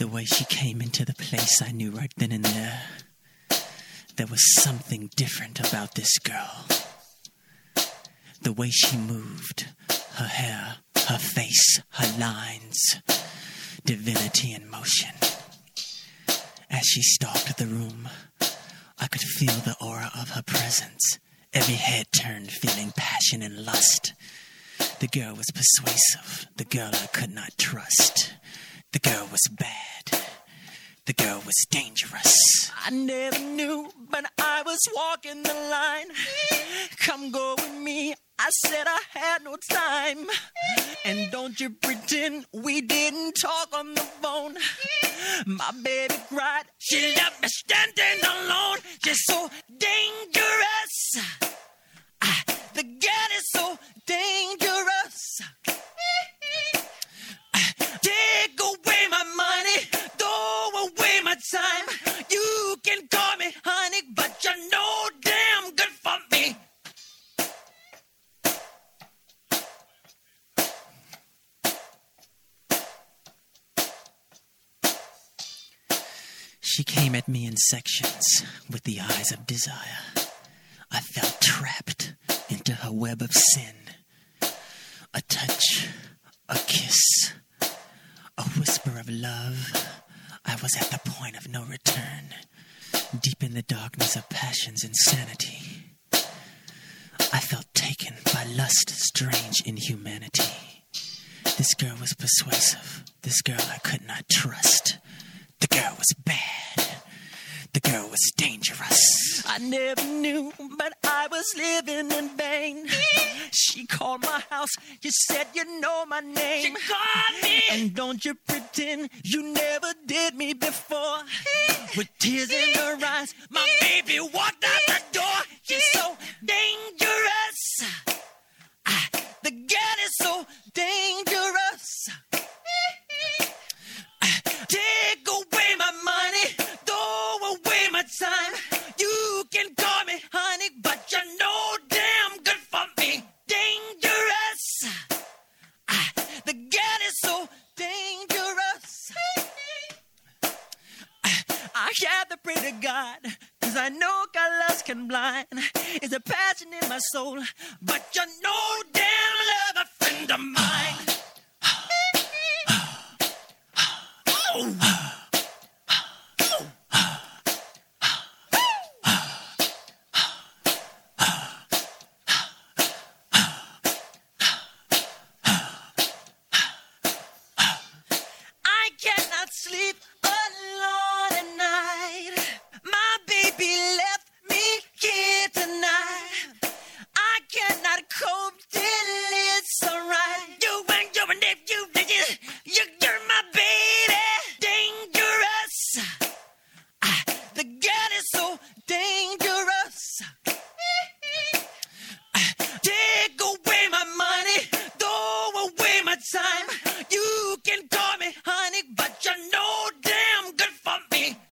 The way she came into the place, I knew right then and there was something different about this girl. The way she moved, her hair, her face, her lines, divinity in motion. As she stalked the room, I could feel the aura of her presence. Every head turned, feeling passion and lust. The girl was persuasive, the girl I could not trust. The girl was bad, the girl was dangerous. I never knew, but I was walking the line. Come go with me, I said I had no time. And don't you pretend we didn't talk on the phone. My baby cried, she left me standing alone. She's so dangerous. The girl is so dangerous. Take away my money, throw away my time. You can call me honey, but you're no damn good for me. She came at me in sections with the eyes of desire. I felt trapped into her web of sin. A touch, a kiss, a whisper of love. I was at the point of no return, deep in the darkness of passion's insanity. I felt taken by lust, strange inhumanity. This girl was persuasive. This girl I could not trust. The girl was bad. The girl was dangerous. I never knew, but I was living in vain. She called my house. She said, you know my name. She called me. And don't you pretend you never did me before. With tears in her eyes, my baby walked out the door. She's so dangerous. The girl is so dangerous. Take away my money, throw away my time. You can call me honey, but you're no damn good for me. Dangerous. The girl is so dangerous. I have to pray to God, 'cause I know God lust can blind. It's a passion in my soul, but you're no